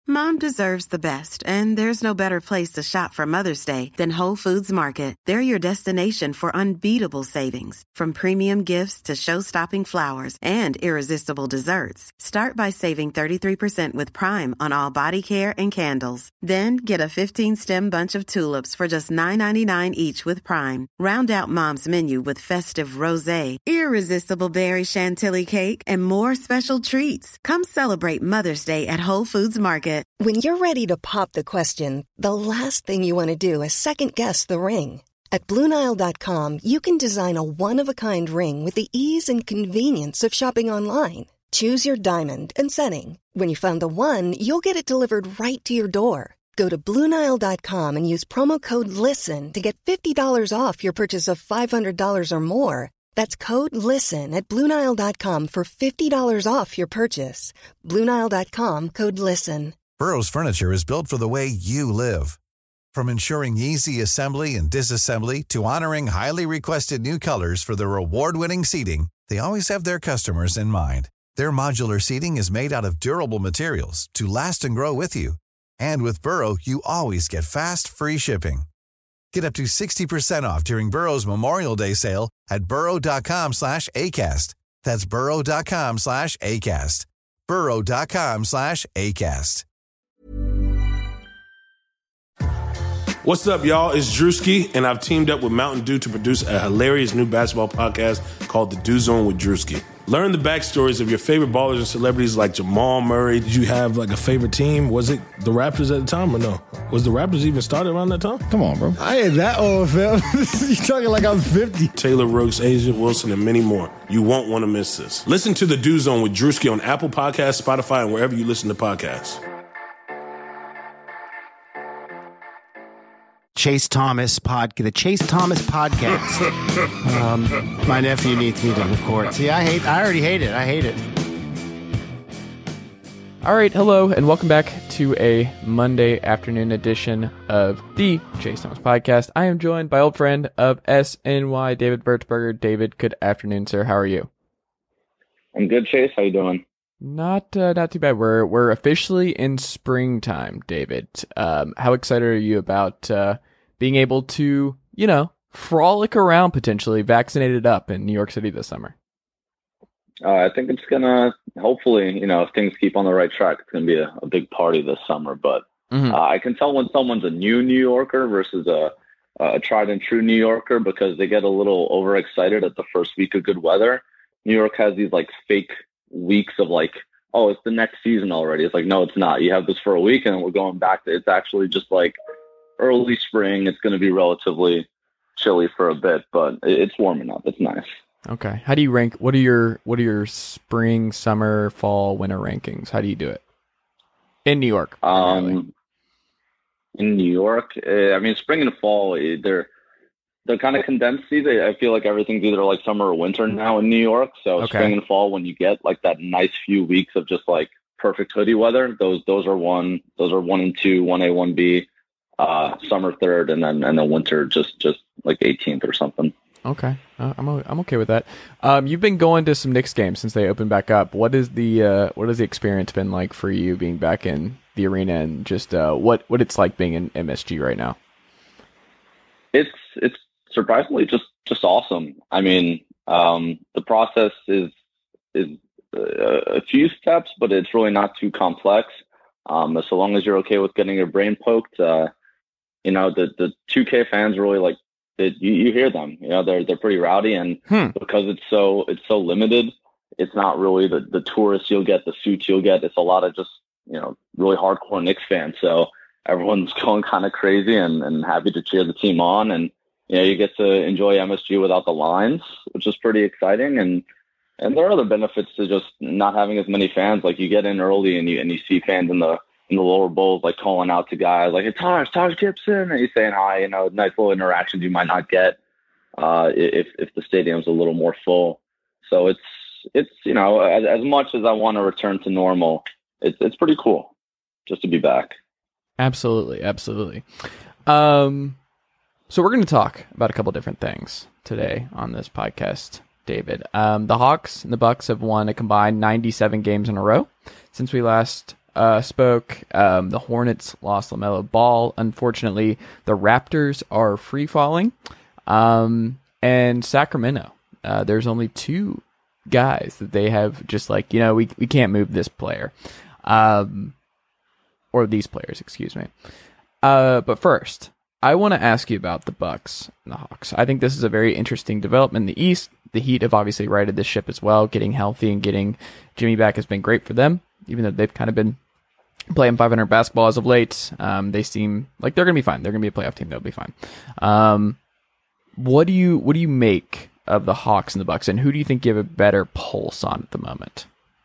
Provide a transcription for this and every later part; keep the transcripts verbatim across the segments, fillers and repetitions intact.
Mom deserves the best, and there's no better place to shop for Mother's Day than Whole Foods Market. They're your destination for unbeatable savings, from premium gifts to show-stopping flowers and irresistible desserts. Start by saving thirty-three percent with Prime on all body care and candles. Then get a fifteen-stem bunch of tulips for just nine ninety-nine each with Prime. Round out Mom's menu with festive rosé, irresistible berry chantilly cake, and more special treats. Come celebrate Mother's Day at Whole Foods Market. When you're ready to pop the question, the last thing you want to do is second-guess the ring. At Blue Nile dot com, you can design a one-of-a-kind ring with the ease and convenience of shopping online. Choose your diamond and setting. When you find the one, you'll get it delivered right to your door. Go to Blue Nile dot com and use promo code LISTEN to get fifty dollars off your purchase of five hundred dollars or more. That's code LISTEN at Blue Nile dot com for fifty dollars off your purchase. Blue Nile dot com, code LISTEN. Burrow's furniture is built for the way you live. From ensuring easy assembly and disassembly to honoring highly requested new colors for their award-winning seating, they always have their customers in mind. Their modular seating is made out of durable materials to last and grow with you. And with Burrow, you always get fast, free shipping. Get up to sixty percent off during Burrow's Memorial Day sale at burrow dot com slash ACAST. That's burrow dot com slash ACAST. burrow dot com slash ACAST. What's up, y'all? It's Drewski, and I've teamed up with Mountain Dew to produce a hilarious new basketball podcast called The Dew Zone with Drewski. Learn the backstories of your favorite ballers and celebrities like Jamal Murray. Did you have like a favorite team? Was it the Raptors at the time or no? Was the Raptors even started around that time? Come on, bro. I ain't that old, fam. You talking like I'm fifty. Taylor Rooks, Asia Wilson, and many more. You won't want to miss this. Listen to The Dew Zone with Drewski on Apple Podcasts, Spotify, and wherever you listen to podcasts. Chase Thomas pod, the Chase Thomas podcast. um, my nephew needs me to record. See, I hate. I already hate it. I hate it. All right, hello, and welcome back to a Monday afternoon edition of the Chase Thomas podcast. I am joined by old friend of S N Y, David Bertzberger. David, good afternoon, sir. How are you? I'm good, Chase. How you doing? Not, uh, not too bad. We're we're officially in springtime, David. Um, how excited are you about uh, being able to, you know, frolic around potentially vaccinated up in New York City this summer? Uh, I think it's gonna, hopefully, you know, if things keep on the right track, it's gonna be a, a big party this summer. But mm-hmm. uh, I can tell when someone's a new New Yorker versus a, a tried and true New Yorker because they get a little overexcited at the first week of good weather. New York has these like fake weeks of like, oh, it's the next season already. It's like, no, it's not. You have this for a week and we're going back to, it's actually just like early spring. It's going to be relatively chilly for a bit, but it's warming up. It's nice. Okay. How do you rank? What are your, what are your spring, summer, fall, winter rankings? How do you do it in New York? Um, in New York, uh, I mean, spring and fall, they're, they're kind of condensed season. I feel like everything's either like summer or winter now in New York. So okay. Spring and fall, when you get like that nice few weeks of just like perfect hoodie weather, those those are one, those are one and two, one A, one B, uh, summer third, and then and then winter just just like eighteenth or something. Okay, uh, I'm I'm okay with that. Um, you've been going to some Knicks games since they opened back up. What is the uh, what has the experience been like for you being back in the arena and just uh, what what it's like being in M S G right now? It's it's. Surprisingly, just just awesome. I mean, um, the process is is uh, a few steps, but it's really not too complex. Um, so long as you're okay with getting your brain poked, uh, you know, the the two K fans really like it, you, you hear them. You know, they're they're pretty rowdy, and hmm. because it's so it's so limited, it's not really the the tourists you'll get, the suits you'll get. It's a lot of just you know really hardcore Knicks fans. So everyone's going kind of crazy and, and happy to cheer the team on and. You know, you get to enjoy M S G without the lines, which is pretty exciting. And and there are other benefits to just not having as many fans. Like you get in early and you and you see fans in the in the lower bowls like calling out to guys like, "Hey, Taj, Taj Gibson," and he's saying hi. You know, nice little interactions you might not get uh, if if the stadium's a little more full. So it's it's you know as, as much as I want to return to normal, it's it's pretty cool just to be back. Absolutely, absolutely. Um. So we're going to talk about a couple different things today on this podcast, David. Um, the Hawks and the Bucks have won a combined ninety-seven games in a row since we last uh, spoke, um, the Hornets lost LaMelo Ball. Unfortunately, the Raptors are free falling. Um, and Sacramento, uh, there's only two guys that they have just like, you know, we we can't move this player. Um, or these players, excuse me. Uh, but first, I want to ask you about the Bucks and the Hawks. I think this is a very interesting development in the East. The Heat have obviously righted the ship as well. Getting healthy and getting Jimmy back has been great for them, even though they've kind of been playing five hundred basketball as of late. Um, they seem like they're going to be fine. They're going to be a playoff team. They'll be fine. Um, what do you what do you make of the Hawks and the Bucks, and who do you think you have a better pulse on at the moment?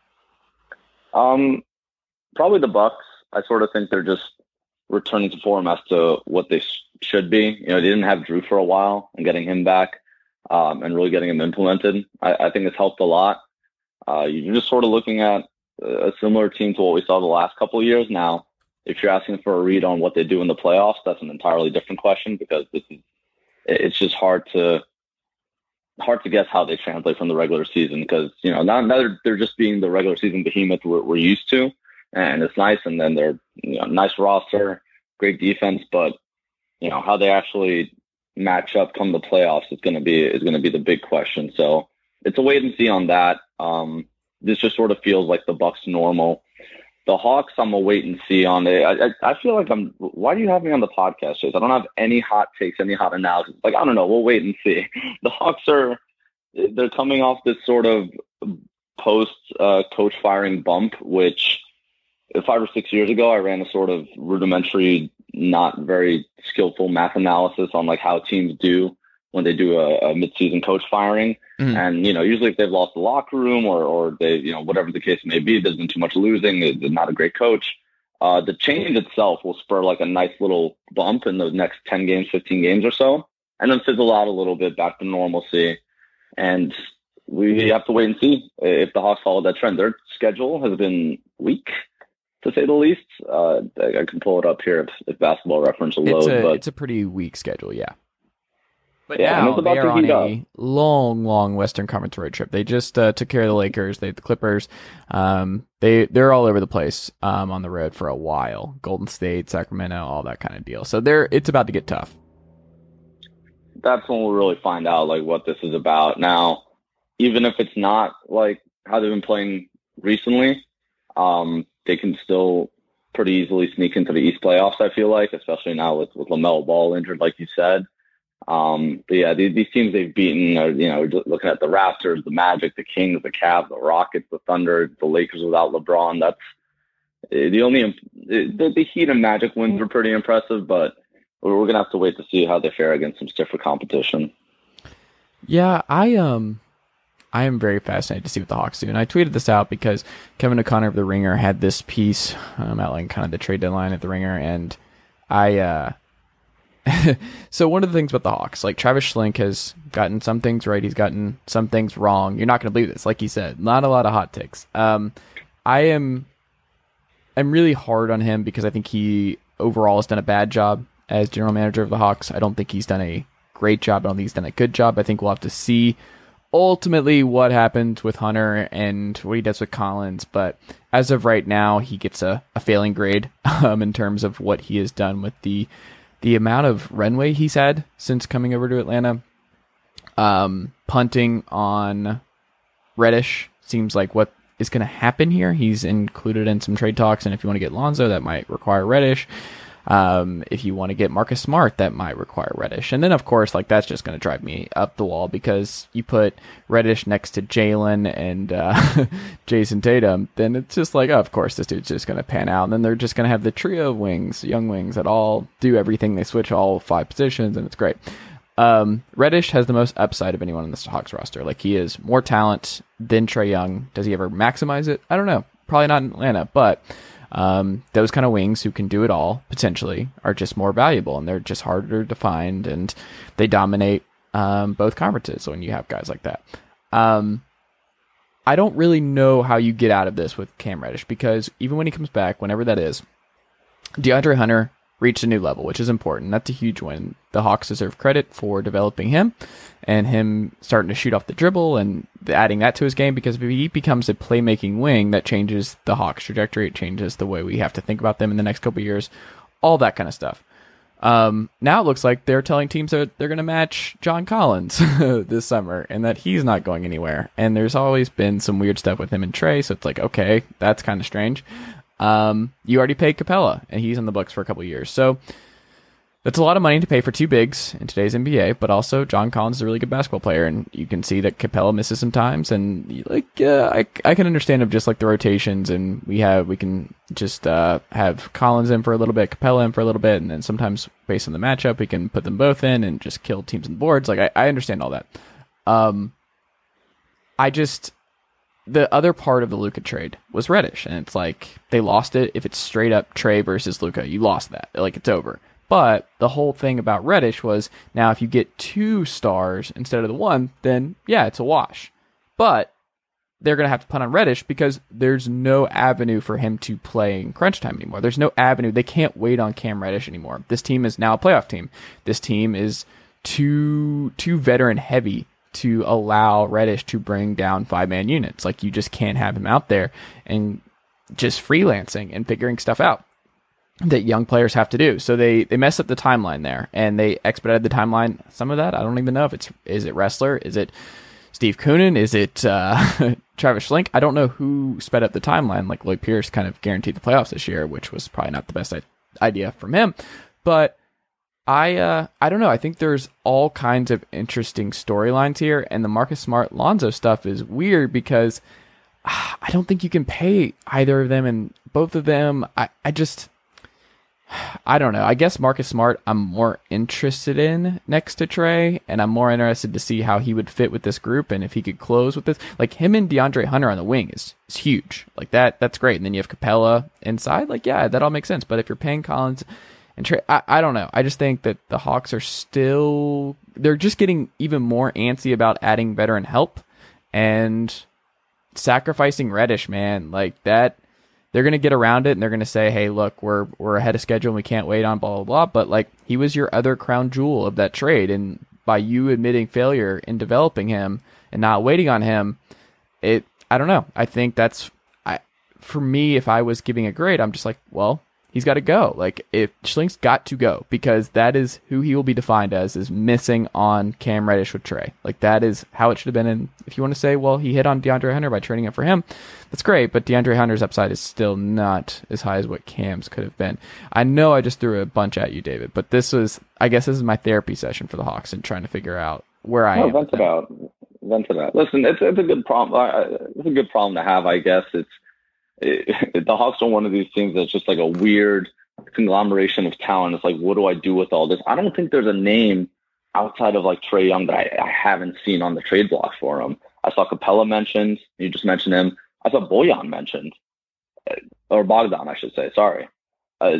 Um, probably the Bucks. I sort of think they're just returning to form as to what they sh- should be. You know, they didn't have Drew for a while, and getting him back um, and really getting him implemented, I, I think it's helped a lot. Uh, you're just sort of looking at a similar team to what we saw the last couple of years. Now, if you're asking for a read on what they do in the playoffs, that's an entirely different question, because this is it's just hard to hard to guess how they translate from the regular season, because, you know, now, now they're, they're just being the regular season behemoth we're, we're used to, and it's nice. And then they're, you know, nice roster, great defense, but, you know, how they actually match up come the playoffs is going to be is going to be the big question. So it's a wait and see on that. Um, this just sort of feels like the Bucks normal. The Hawks, I'm a wait and see on it. I, I, I feel like I'm. Why do you have me on the podcast, Chase? I don't have any hot takes, any hot analysis. Like, I don't know. We'll wait and see. The Hawks are. They're coming off this sort of post uh, coach firing bump, which five or six years ago I ran a sort of rudimentary, not very skillful math analysis on like how teams do when they do a, a midseason coach firing. Mm-hmm. And, you know, usually if they've lost the locker room or, or they, you know, whatever the case may be, there's been too much losing, they're not a great coach. Uh, the change itself will spur like a nice little bump in the next ten games, fifteen games or so, and then fizzle out a little bit back to normalcy. And we have to wait and see if the Hawks follow that trend. Their schedule has been weak, to say the least. Uh, I, I can pull it up here if, if Basketball Reference will load. It's a, but it's a pretty weak schedule, yeah. But yeah, now they are on a up. long, long Western Conference road trip. They just uh, took care of the Lakers. They the Clippers. Um, they they're all over the place um, on the road for a while. Golden State, Sacramento, all that kind of deal. So they're it's about to get tough. That's when we'll really find out like what this is about. Now, even if it's not like how they've been playing recently, um, they can still pretty easily sneak into the East playoffs. I feel like, especially now with with LaMelo Ball injured, like you said. Um, but yeah, these, these teams they've beaten are, you know, looking at the Raptors, the Magic, the Kings, the Cavs, the Rockets, the Thunder, the Lakers without LeBron. That's the only, the, the Heat and Magic wins were pretty impressive, but we're, we're going to have to wait to see how they fare against some stiffer competition. Yeah, I, um, I am very fascinated to see what the Hawks do. And I tweeted this out because Kevin O'Connor of The Ringer had this piece um, outlining kind of the trade deadline at The Ringer. And I, uh, so one of the things about the Hawks, like Travis Schlenk has gotten some things right, he's gotten some things wrong. You're not going to believe this, like he said, not a lot of hot takes. Um, I am, I'm really hard on him because I think he overall has done a bad job as general manager of the Hawks. I don't think he's done a great job. I don't think he's done a good job. I think we'll have to see ultimately what happens with Hunter and what he does with Collins. But as of right now, he gets a, a failing grade um, in terms of what he has done with the The amount of runway he's had since coming over to Atlanta. Um, punting on Reddish seems like what is going to happen here. He's included in some trade talks, and if you want to get Lonzo, that might require Reddish. Um, if you want to get Marcus Smart, that might require Reddish. And then, of course, like that's just going to drive me up the wall because you put Reddish next to Jalen and uh, Jason Tatum, then it's just like, oh, of course, this dude's just going to pan out. And then they're just going to have the trio of wings, young wings, that all do everything. They switch all five positions, and it's great. Um, Reddish has the most upside of anyone on the Hawks roster. Like, he is more talent than Trae Young. Does he ever maximize it? I don't know. Probably not in Atlanta, but Um, those kind of wings who can do it all potentially are just more valuable, and they're just harder to find, and they dominate um, both conferences when you have guys like that. Um, I don't really know how you get out of this with Cam Reddish, because even when he comes back, whenever that is, DeAndre Hunter reached a new level, which is important. That's a huge win. The Hawks deserve credit for developing him and him starting to shoot off the dribble and adding that to his game, because if he becomes a playmaking wing, that changes the Hawks' trajectory. It changes the way we have to think about them in the next couple of years, all that kind of stuff. Um, now it looks like they're telling teams that they're going to match John Collins this summer and that he's not going anywhere. And there's always been some weird stuff with him and Trey, so it's like, okay, that's kind of strange. Um, you already paid Capella, and he's on the books for a couple of years. So that's a lot of money to pay for two bigs in today's N B A, but also John Collins is a really good basketball player, and you can see that Capella misses some times, and like, uh, I, I can understand of just like the rotations, and we have, we can just, uh, have Collins in for a little bit, Capella in for a little bit, and then sometimes based on the matchup, we can put them both in and just kill teams on the boards. Like, I, I understand all that. Um, I just, the other part of the Luka trade was Reddish, and it's like, they lost it. If it's straight up Trey versus Luka, you lost that. Like, it's over. But the whole thing about Reddish was, now if you get two stars instead of the one, then yeah, it's a wash. But they're going to have to punt on Reddish because there's no avenue for him to play in crunch time anymore. There's no avenue. They can't wait on Cam Reddish anymore. This team is now a playoff team. This team is too too veteran heavy to allow Reddish to bring down five-man units. Like, you just can't have him out there and just freelancing and figuring stuff out that young players have to do. So they, they messed up the timeline there, and they expedited the timeline. Some of that, I don't even know if it's, is it Wrestler? Is it Steve Koonin? Is it uh, Travis Schlenk? I don't know who sped up the timeline. Like, Lloyd Pierce kind of guaranteed the playoffs this year, which was probably not the best idea from him. But I, uh, I don't know. I think there's all kinds of interesting storylines here, and the Marcus Smart Lonzo stuff is weird because uh, I don't think you can pay either of them, and both of them, I, I just, I don't know. I guess Marcus Smart I'm more interested in next to Trey, and I'm more interested to see how he would fit with this group and if he could close with this. Like, him and DeAndre Hunter on the wing is, is huge. Like, that that's great. And then you have Capella inside. Like, yeah, that all makes sense. But if you're paying Collins and Trey, I, I don't know. I just think that the Hawks are still, they're just getting even more antsy about adding veteran help and sacrificing Reddish, man. Like, that, they're going to get around it, and they're going to say, hey, look, we're we're ahead of schedule and we can't wait on blah, blah, blah. But, like, he was your other crown jewel of that trade. And by you admitting failure in developing him and not waiting on him, it, I don't know. I think that's, I for me, if I was giving a grade, I'm just like, well, he's got to go. Like, if Schlink's got to go, because that is who he will be defined as, is missing on Cam Reddish with Trey. Like, that is how it should have been. And if you want to say, well, he hit on DeAndre Hunter by trading it for him, that's great. But DeAndre Hunter's upside is still not as high as what Cam's could have been. I know I just threw a bunch at you, David, but this was, I guess this is my therapy session for the Hawks and trying to figure out where I no, am. Vent it out. Vent it out. Listen, it's, it's a good problem. It's a good problem to have, I guess. It's, It, the Hawks are one of these teams that's just like a weird conglomeration of talent. It's like, what do I do with all this? I don't think there's a name outside of like Trey Young that I, I haven't seen on the trade block for him. I saw Capella mentioned. You just mentioned him. I saw Bojan mentioned, or Bogdan, I should say. Sorry. Uh,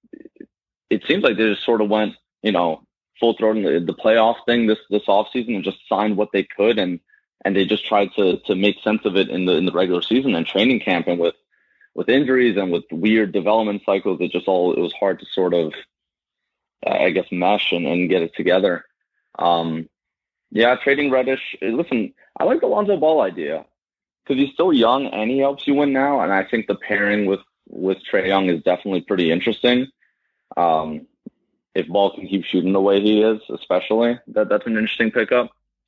it seems like they just sort of went, you know, full throat in the, the playoff thing this this offseason and just signed what they could, and and they just tried to to make sense of it in the in the regular season and training camp, and with with injuries and with weird development cycles, it just all, it was hard to sort of, I guess, mesh and, and get it together. Um, yeah, trading Reddish. Listen, I like the Lonzo Ball idea because he's still young and he helps you win now. And I think the pairing with, with Trey Young is definitely pretty interesting. Um, if Ball can keep shooting the way he is, especially, that that's an interesting pickup.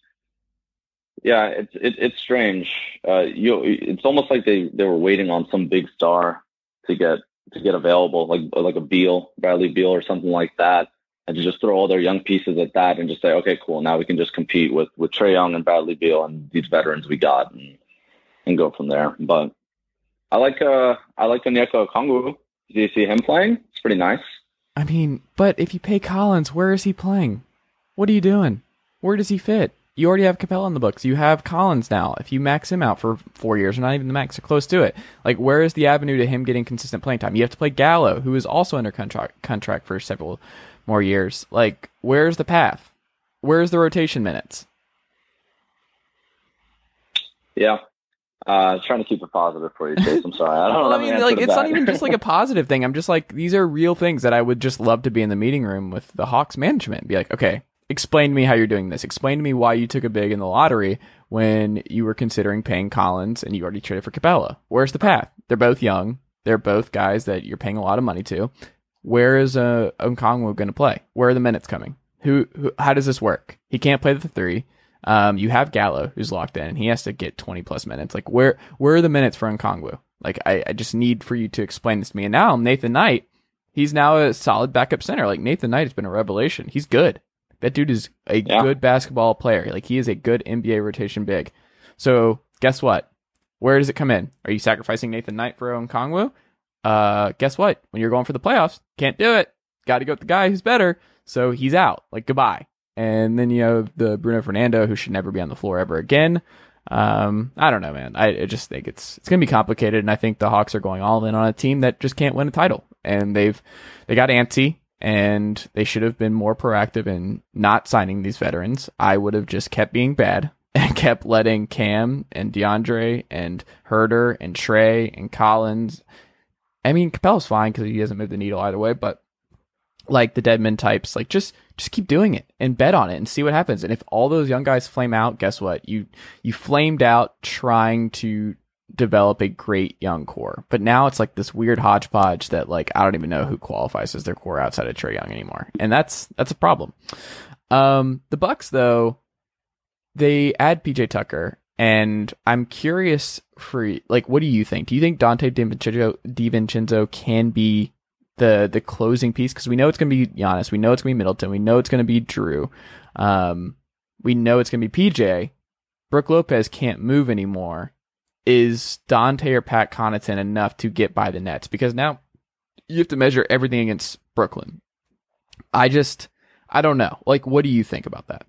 Yeah, it's it, it's strange. Uh, you, it's almost like they, they were waiting on some big star to get to get available, like like a Beal, Bradley Beal, or something like that, and to just throw all their young pieces at that and just say, okay, cool, now we can just compete with with Trey Young and Bradley Beal and these veterans we got, and and go from there. But I like uh I like Onyeka Okongwu. Do you see him playing? It's pretty nice. I mean, but if you pay Collins, where is he playing? What are you doing? Where does he fit? You already have Capella on the books. You have Collins now. If you max him out for four years, or not even the max, or close to it, like, where is the avenue to him getting consistent playing time? You have to play Gallo, who is also under contract contract for several more years. Like, where's the path? Where's the rotation minutes? Yeah. Uh, trying to keep it positive for you, Chase. I'm sorry. I don't well, know. I mean, like, it's not even just like a positive thing. I'm just like, these are real things that I would just love to be in the meeting room with the Hawks management and be like, okay, explain to me how you're doing this. Explain to me why you took a big in the lottery when you were considering paying Collins and you already traded for Capella. Where's the path? They're both young. They're both guys that you're paying a lot of money to. Where is uh, Okongwu going to play? Where are the minutes coming? Who, who? How does this work? He can't play the three. Um, you have Gallo who's locked in, and he has to get twenty plus minutes. Like, where where are the minutes for Okongwu? Like, I, I just need for you to explain this to me. And now Nathan Knight, he's now a solid backup center. Like, Nathan Knight has been a revelation. He's good. That dude is a yeah. good basketball player. Like, he is a good N B A rotation big. So guess what? Where does it come in? Are you sacrificing Nathan Knight for Okongwu? Uh, guess what? When you're going for the playoffs, can't do it. Got to go with the guy who's better. So he's out. Like, goodbye. And then you have the Bruno Fernando, who should never be on the floor ever again. Um, I don't know, man. I, I just think it's it's gonna be complicated, and I think the Hawks are going all in on a team that just can't win a title. And they've they got antsy, and they should have been more proactive in not signing these veterans. I would have just kept being bad and kept letting Cam and DeAndre and Herter and Trey and Collins. I mean, Capella's fine because he hasn't moved the needle either way, but like the Deadman types, like just. Just keep doing it and bet on it and see what happens. And if all those young guys flame out, guess what? You you flamed out trying to develop a great young core. But now it's like this weird hodgepodge that, like, I don't even know who qualifies as their core outside of Trae Young anymore. And that's that's a problem. Um, the Bucks, though, they add P J Tucker, and I'm curious for, like, what do you think? Do you think Dante DiVincenzo, DiVincenzo can be the the closing piece? Because we know it's going to be Giannis, we know it's going to be Middleton, we know it's going to be Drew, um, we know it's going to be P J. Brook Lopez can't move anymore. Is Dante or Pat Connaughton enough to get by the Nets? Because now you have to measure everything against Brooklyn. I just, I don't know. Like, what do you think about that?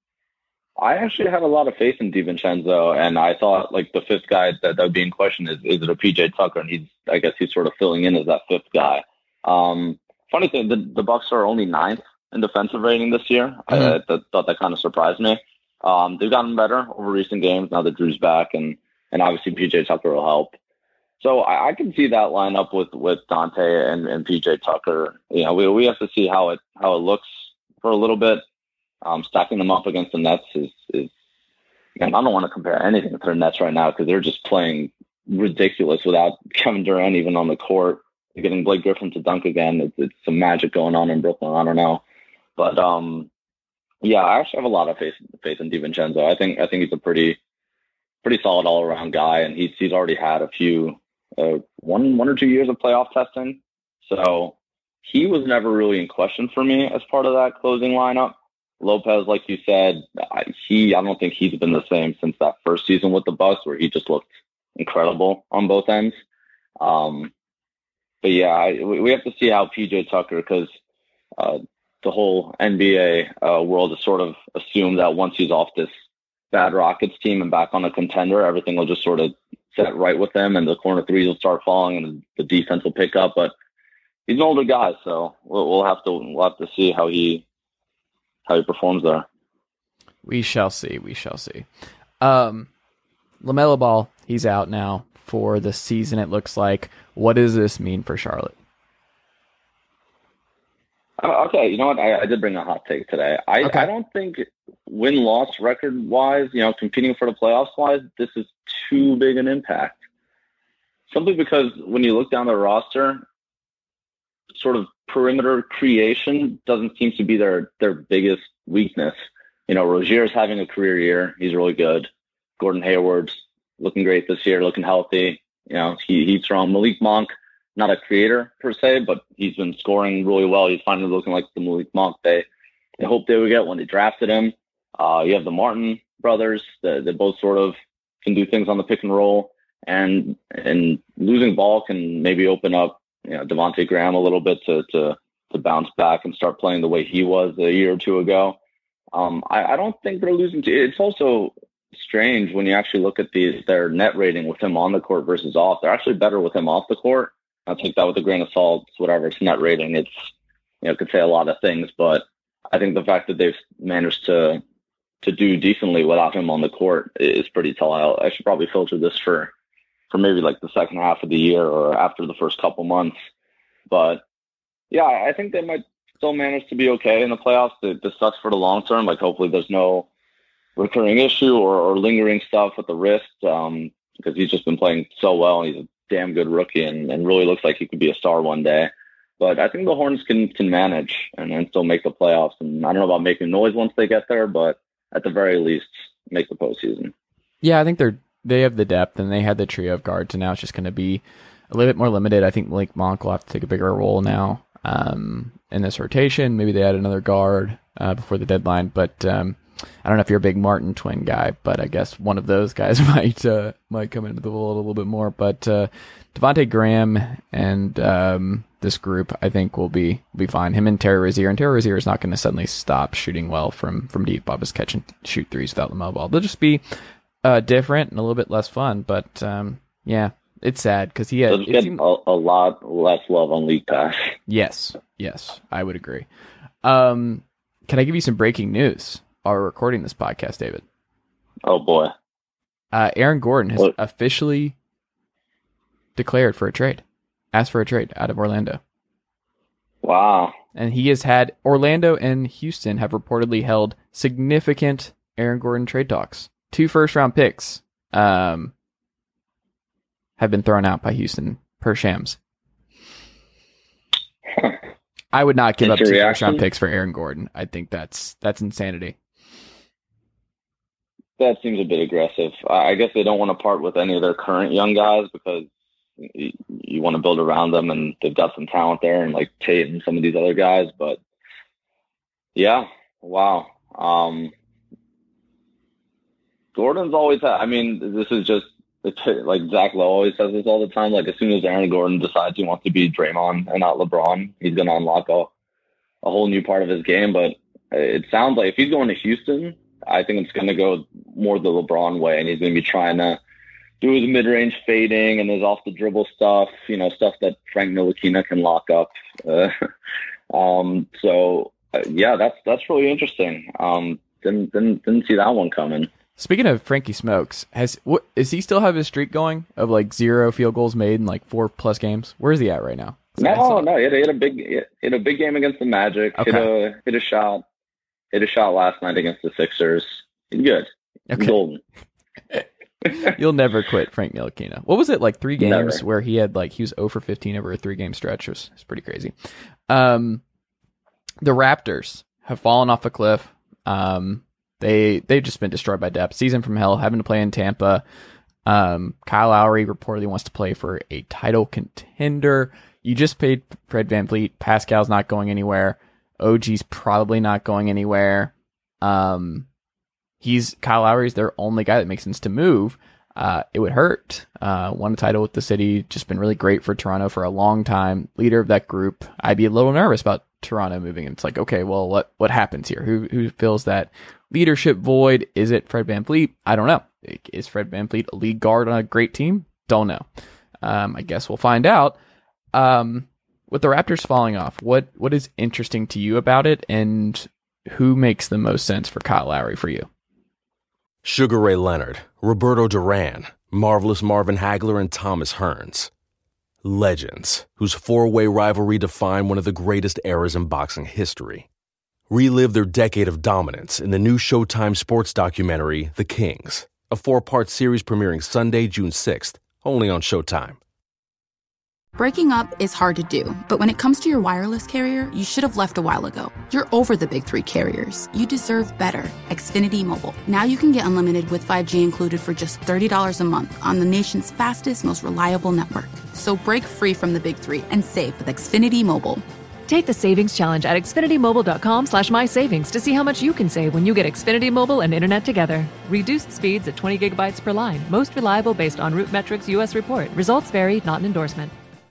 I actually had a lot of faith in DiVincenzo, and I thought, like, the fifth guy that, that would be in question is, is it a P J Tucker? And he's, I guess he's sort of filling in as that fifth guy. Um, funny thing, the, the Bucks are only ninth in defensive rating this year. Mm-hmm. I, I th- thought that kind of surprised me. Um, they've gotten better over recent games now that Drew's back, and and obviously P J Tucker will help. So I, I can see that lineup with with Dante and, and P J Tucker. You know, we we have to see how it how it looks for a little bit. Um, stacking them up against the Nets is is. And I don't want to compare anything to the Nets right now because they're just playing ridiculous without Kevin Durant even on the court. Getting Blake Griffin to dunk again, it's, it's some magic going on in Brooklyn. I don't know, but um, yeah, I actually have a lot of faith faith in DiVincenzo. I think I think he's a pretty pretty solid all around guy, and he's he's already had a few uh, one one or two years of playoff testing, so he was never really in question for me as part of that closing lineup. Lopez, like you said, I, he I don't think he's been the same since that first season with the Bucks, where he just looked incredible on both ends. Um, But yeah, I, we have to see how P J Tucker, because uh, the whole N B A uh, world has sort of assumed that once he's off this bad Rockets team and back on a contender, everything will just sort of set right with him, and the corner threes will start falling, and the defense will pick up. But he's an older guy, so we'll, we'll have to we'll have to see how he how he performs there. We shall see. We shall see. Um, LaMelo Ball, he's out now for the season, it looks like. What does this mean for Charlotte? Uh, okay, you know what? I, I did bring a hot take today. I, okay. I don't think win-loss record-wise, you know, competing for the playoffs-wise, this is too big an impact. Simply because when you look down the roster, sort of perimeter creation doesn't seem to be their, their biggest weakness. You know, Rozier's having a career year. He's really good. Gordon Hayward's looking great this year, looking healthy. You know, he, he's strong. Malik Monk, not a creator per se, but he's been scoring really well. He's finally looking like the Malik Monk they, they hoped they would get when they drafted him. Uh, you have the Martin brothers that, that both sort of can do things on the pick and roll, and and losing Ball can maybe open up, you know, Devontae Graham a little bit to to to bounce back and start playing the way he was a year or two ago. Um, I, I don't think they're losing. To, it's also strange when you actually look at the their net rating with him on the court versus off. They're actually better with him off the court. I'll take that with a grain of salt. It's whatever. It's net rating. It's, you know, it could say a lot of things, but I think the fact that they've managed to to do decently without him on the court is pretty tall. I should probably filter this for, for maybe like the second half of the year or after the first couple months. But yeah, I think they might still manage to be okay in the playoffs. This sucks for the long term. Like hopefully there's no recurring issue or, or lingering stuff with the wrist, um, because he's just been playing so well and he's a damn good rookie and, and really looks like he could be a star one day. But I think the Hornets can can manage and, and still make the playoffs. And I don't know about making noise once they get there, but at the very least, make the postseason. Yeah, I think they're they have the depth and they had the trio of guards, and now it's just going to be a little bit more limited. I think Malik Monk will have to take a bigger role now um, in this rotation. Maybe they add another guard uh, before the deadline, but um, I don't know if you're a big Martin twin guy, but I guess one of those guys might uh, might come into the fold a little bit more. But uh, Devontae Graham and um, this group, I think, will be be fine. Him and Terry Rozier, and Terry Rozier is not going to suddenly stop shooting well from from deep. Bob is catch and shoot threes without the ball. They'll just be uh, different and a little bit less fun. But um, yeah, it's sad because he had They'll just get seemed, a, a lot less love on League Pass. Yes, yes, I would agree. Um, can I give you some breaking news? While we're recording this podcast, David. Oh boy. Uh, Aaron Gordon has what? officially declared for a trade, asked for a trade out of Orlando. Wow. And he has had, Orlando and Houston have reportedly held significant Aaron Gordon trade talks. Two first round picks um, have been thrown out by Houston per Shams. Huh. I would not give It's up two reaction? first round picks for Aaron Gordon. I think that's that's insanity. That seems a bit aggressive. I guess they don't want to part with any of their current young guys because you, you want to build around them, and they've got some talent there, and like Tate and some of these other guys. But yeah, wow. Um, Gordon's always had. I mean, this is just it's like Zach Lowe always says this all the time. Like as soon as Aaron Gordon decides he wants to be Draymond and not LeBron, he's going to unlock a a whole new part of his game. But it sounds like if he's going to Houston, I think it's going to go more the LeBron way, and he's going to be trying to do his mid-range fading and his off-the-dribble stuff, you know, stuff that Frank Ntilikina can lock up. Uh, um, so, uh, yeah, that's that's really interesting. Um, didn't, didn't didn't see that one coming. Speaking of Frankie Smokes, has what is he still have his streak going of like zero field goals made in like four plus games? Where is he at right now? No, no, he had, he had a big he had a big game against the Magic. Okay. Hit a hit a shot. Hit a shot last night against the Sixers. He's good. He's Okay. golden. You'll never quit Frank Ntilikina. What was it, like three games Never. where he had like he was zero for fifteen over a three game stretch? It was, it was pretty crazy. Um, the Raptors have fallen off a cliff. Um, they they've just been destroyed by depth. Season from hell, having to play in Tampa. Um, Kyle Lowry reportedly wants to play for a title contender. You just paid Fred VanVleet. Pascal's not going anywhere. O G's probably not going anywhere. Um, he's Kyle Lowry's their only guy that makes sense to move. Uh, it would hurt. Uh, won a title with the city. Just been really great for Toronto for a long time. Leader of that group. I'd be a little nervous about Toronto moving. It's like, okay, well, what what happens here? Who who fills that leadership void? Is it Fred VanVleet? I don't know. Is Fred VanVleet a lead guard on a great team? Don't know. Um, I guess we'll find out. Um, with the Raptors falling off, what what is interesting to you about it, and who makes the most sense for Kyle Lowry for you? Sugar Ray Leonard, Roberto Duran, Marvelous Marvin Hagler, and Thomas Hearns. Legends, whose four-way rivalry defined one of the greatest eras in boxing history. Relive their decade of dominance in the new Showtime sports documentary, The Kings, a four-part series premiering Sunday, June sixth, only on Showtime. Breaking up is hard to do, but when it comes to your wireless carrier, you should have left a while ago. You're over the big three carriers. You deserve better. Xfinity Mobile. Now you can get unlimited with five G included for just thirty dollars a month on the nation's fastest, most reliable network. So break free from the big three and save with Xfinity Mobile. Take the savings challenge at xfinitymobile.com slash my savings to see how much you can save when you get Xfinity Mobile and internet together. Reduced speeds at twenty gigabytes per line. Most reliable based on Root Metrics U S report. Results vary, not an endorsement.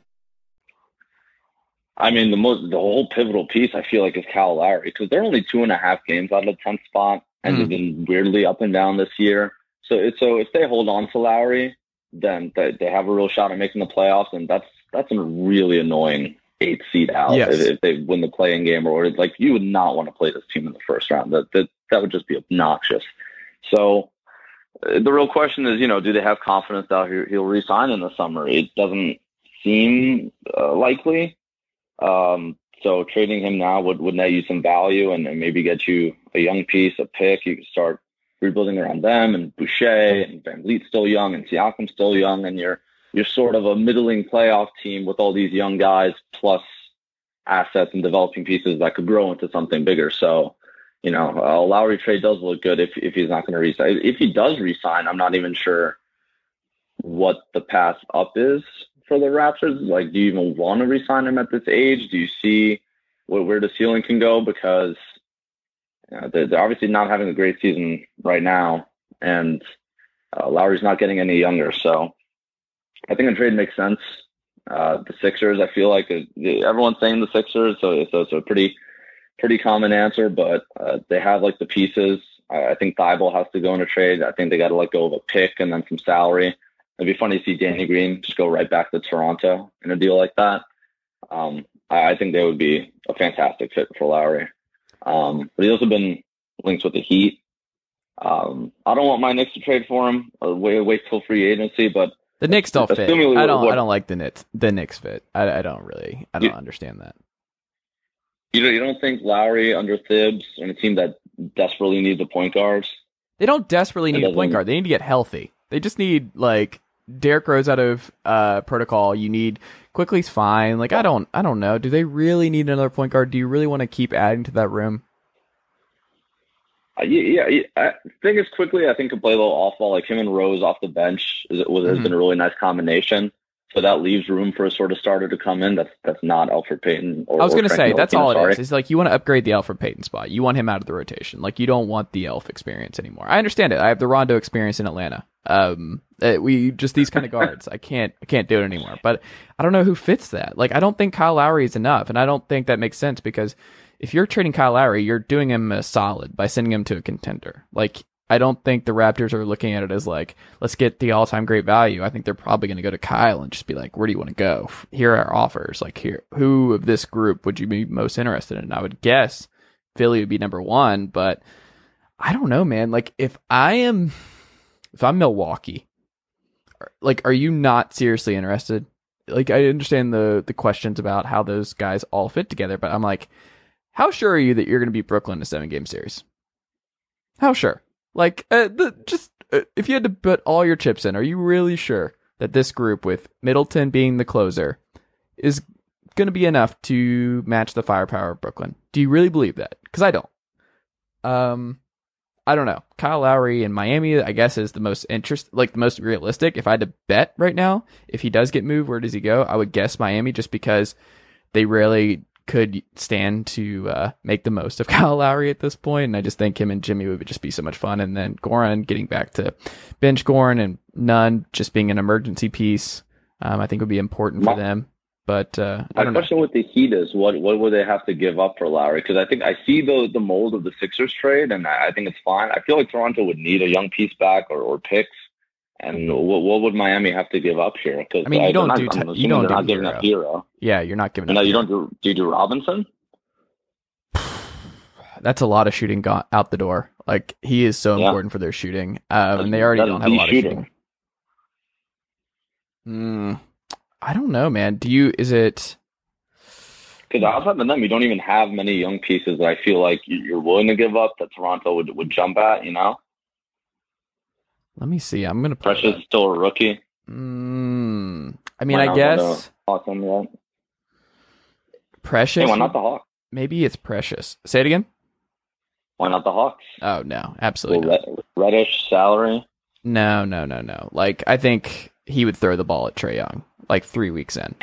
I mean, the most, the whole pivotal piece, I feel like, is Kyle Lowry, because they're only two and a half games out of the tenth spot, and mm. they've been weirdly up and down this year. So, it's, so if they hold on to Lowry, then they, they have a real shot at making the playoffs, and that's that's a really annoying eighth seed out Yes. if, if they win the play-in game, or like you would not want to play this team in the first round. That that that would just be obnoxious. So uh, the real question is, you know, do they have confidence that he'll, he'll re-sign in the summer? It doesn't seem uh, likely. Um, so trading him now would, would net you some value and, and maybe get you a young piece, a pick. You can start rebuilding around them, and Boucher and Van Vliet's still young and Siakam's still young, and you're you're sort of a middling playoff team with all these young guys plus assets and developing pieces that could grow into something bigger. So, you know, a Lowry trade does look good if if he's not going to resign. If he does resign, I'm not even sure what the path up is for the Raptors. Like, do you even want to resign him at this age? Do you see where, where the ceiling can go? Because you know, they're, they're obviously not having a great season right now, and uh, Lowry's not getting any younger. So I think a trade makes sense. Uh, the Sixers, I feel like uh, everyone's saying the Sixers, so, so it's a pretty pretty common answer, but uh, they have like the pieces. I, I think Thibault has to go in a trade. I think they got to let go of a pick and then some salary. It'd be funny to see Danny Green just go right back to Toronto in a deal like that. Um, I, I think they would be a fantastic fit for Lowry. Um, but he's also been linked with the Heat. Um, I don't want my Knicks to trade for him. I'll wait, wait till free agency, but the Knicks don't fit. I what, don't. what, I don't like the Knicks. The Knicks fit. I, I don't really. I don't you, understand that. You don't. You don't think Lowry under Thibs and a team that desperately needs a point guard? They don't desperately need a point guard. They need to get healthy. They just need like Derrick Rose out of uh, protocol. You need Quickly's fine. Like I don't. I don't know. Do they really need another point guard? Do you really want to keep adding to that room? Uh, yeah, yeah. I think it's Quickly. I think can play a little off ball. Like him and Rose off the bench is, was, has mm-hmm. been a really nice combination. So that leaves room for a sort of starter to come in. That's that's not Elfrid Payton. Or, I was going to say that's all it sorry. is. It's like you want to upgrade the Elfrid Payton spot. You want him out of the rotation. Like you don't want the Elf experience anymore. I understand it. I have the Rondo experience in Atlanta. Um, we just these kind of guards. I can't I can't do it anymore. But I don't know who fits that. Like I don't think Kyle Lowry is enough, and I don't think that makes sense because if you're trading Kyle Lowry, you're doing him a solid by sending him to a contender. Like, I don't think the Raptors are looking at it as like, let's get the all-time great value. I think they're probably going to go to Kyle and just be like, where do you want to go? Here are our offers. Like, here, who of this group would you be most interested in? I would guess Philly would be number one, but I don't know, man. Like, if I am, if I'm Milwaukee, like, are you not seriously interested? Like, I understand the the questions about how those guys all fit together, but I'm like, how sure are you that you're going to beat Brooklyn in a seven-game series? How sure? Like, uh, the, just uh, if you had to put all your chips in, are you really sure that this group, with Middleton being the closer, is going to be enough to match the firepower of Brooklyn? Do you really believe that? Because I don't. Um, I don't know. Kyle Lowry in Miami, I guess, is the most interest, like the most realistic. If I had to bet right now, if he does get moved, where does he go? I would guess Miami, just because they rarely could stand to uh, make the most of Kyle Lowry at this point, and I just think him and Jimmy would just be so much fun. And then Goran, getting back to bench Goran, and Nunn just being an emergency piece, um, I think would be important for them. But uh, I my don't question know. with the Heat is, what what would they have to give up for Lowry? Because I think I see the the mold of the Sixers trade, and I, I think it's fine. I feel like Toronto would need a young piece back or, or picks. And what, what would Miami have to give up here? Because I mean, you I, don't not, do t- I'm you don't they're do not giving hero. up hero. Yeah, you're not giving no, up. you hero. don't do. Do you do Robinson? That's a lot of shooting go- out the door. Like he is so Yeah. important for their shooting, um, and they already That's don't have a the lot shooter. of shooting. Mm, I don't know, man. Do you? Is it? Because outside of them, you don't even have many young pieces that I feel like you- you're willing to give up that Toronto would would jump at. You know, Let me see. I'm gonna. Precious is still a rookie. Mm, I mean, Why I not guess the Hawks on that? Precious. Hey, why not the Hawks? Maybe it's Precious. Say it again. Why not the Hawks? Oh no, absolutely Well, not. Red, reddish salary. No, no, no, no. Like I think he would throw the ball at Trae Young like three weeks in.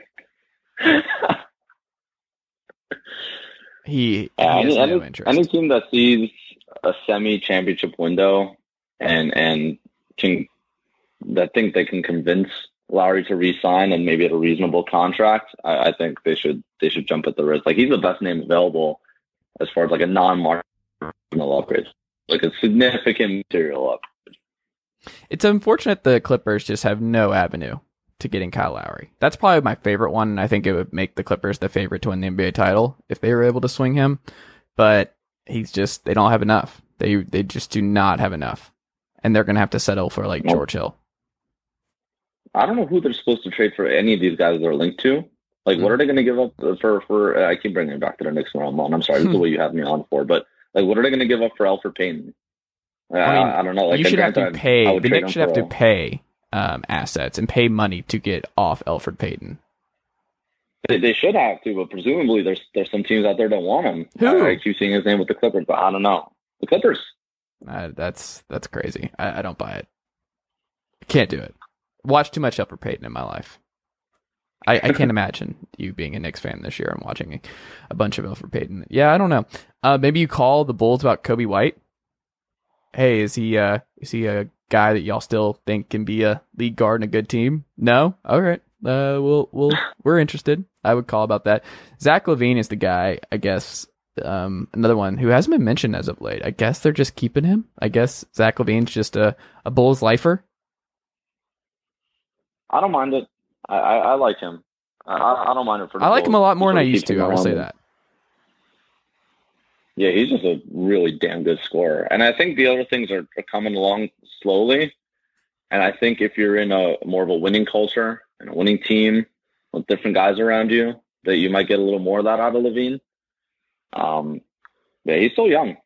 he, he Yeah, has any, no any, interest. any team that sees a semi-championship window and and can that think they can convince Lowry to re-sign and maybe at a reasonable contract, I, I think they should they should jump at the risk. Like he's the best name available as far as like a non-marginal upgrade, like a significant material up. It's unfortunate the Clippers just have no avenue to getting Kyle Lowry. That's probably my favorite one, and I think it would make the Clippers the favorite to win the N B A title if they were able to swing him. But he's just, they don't have enough. They they just do not have enough. And they're going to have to settle for like George Hill. I don't know who they're supposed to trade for any of these guys they're linked to. Like, mm-hmm. what are they going to give up for, for uh, I keep bringing it back to the Knicks when I'm on. I'm sorry, this is the way you have me on for. But, like, what are they going to give up for Elfrid Payton? Uh, I, mean, I don't know. Like, you should have to pay. The Knicks should have to a, pay um, assets and pay money to get off Elfrid Payton. They, they should have to, but presumably there's there's some teams out there that want him. Who? I, I keep seeing his name with the Clippers, but I don't know. The Clippers. Uh, that's that's crazy. I, I don't buy it. I can't do it. Watched too much Elfrid Payton in my life. I, I can't imagine you being a Knicks fan this year and watching a, a bunch of Elfrid Payton. Yeah, I don't know. Uh, maybe you call the Bulls about Kobe White. Hey, is he uh is he a guy that y'all still think can be a lead guard and a good team? No? All right. Uh, we'll we'll we're interested. I would call about that. Zach LaVine is the guy, I guess. Um, another one who hasn't been mentioned as of late. I guess they're just keeping him. I guess Zach LaVine's just a, a Bulls lifer. I don't mind it. I, I, I like him. I, I don't mind it for the I like Bulls. him a lot more than I used to. I will say that. Yeah, he's just a really damn good scorer. And I think the other things are, are coming along slowly. And I think if you're in a more of a winning culture and a winning team with different guys around you, that you might get a little more of that out of LaVine. Um, yeah, he's still young.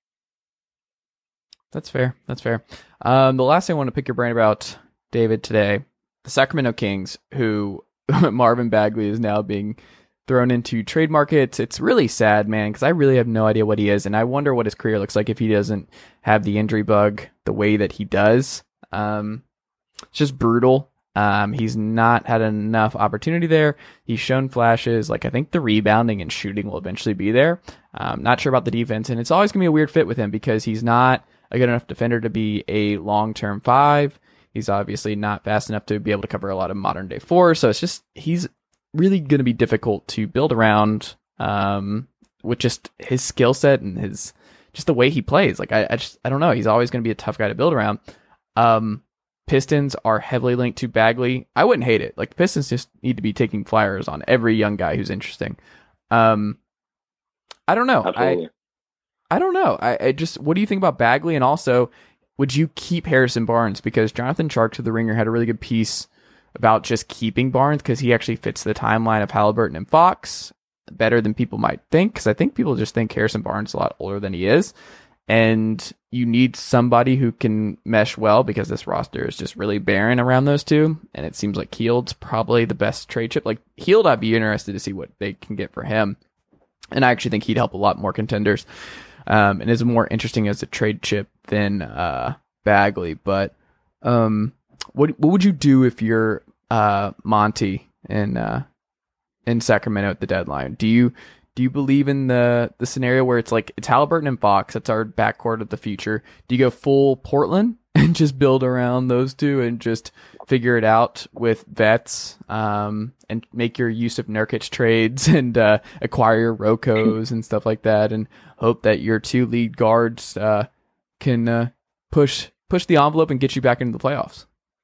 That's fair. That's fair. Um, the last thing I want to pick your brain about, David, today, the Sacramento Kings, who Marvin Bagley is now being thrown into trade markets. It's really sad, man, because I really have no idea what he is, and I wonder what his career looks like if he doesn't have the injury bug the way that he does. Um, it's just brutal. Um, he's not had enough opportunity there. He's shown flashes, like I think the rebounding and shooting will eventually be there. Um, not sure about the defense, and it's always going to be a weird fit with him because he's not a good enough defender to be a long-term five. He's obviously not fast enough to be able to cover a lot of modern-day four, so it's just, he's really going to be difficult to build around um, with just his skill set and his just the way he plays. Like I, I just I don't know. He's always going to be a tough guy to build around. Um, Pistons are heavily linked to Bagley. I wouldn't hate it. Like the Pistons just need to be taking flyers on every young guy who's interesting. Um, I don't know. Absolutely. I I don't know. I, I just what do you think about Bagley? And also, would you keep Harrison Barnes? Because Jonathan Sharks of the Ringer had a really good piece about just keeping Barnes because he actually fits the timeline of Halliburton and Fox better than people might think. Because I think people just think Harrison Barnes is a lot older than he is. And you need somebody who can mesh well because this roster is just really barren around those two. And it seems like Hield's probably the best trade chip. Like Hield, I'd be interested to see what they can get for him. And I actually think he'd help a lot more contenders. Um, and is more interesting as a trade chip than uh, Bagley. But um, what what would you do if you're uh, Monty in uh, in Sacramento at the deadline? Do you do you believe in the the scenario where it's like it's Halliburton and Fox, that's our backcourt of the future? Do you go full Portland and just build around those two and just figure it out with vets um, and make your use of Nurkic trades and uh, acquire your Rocos and stuff like that and hope that your two lead guards uh, can uh, push push the envelope and get you back into the playoffs?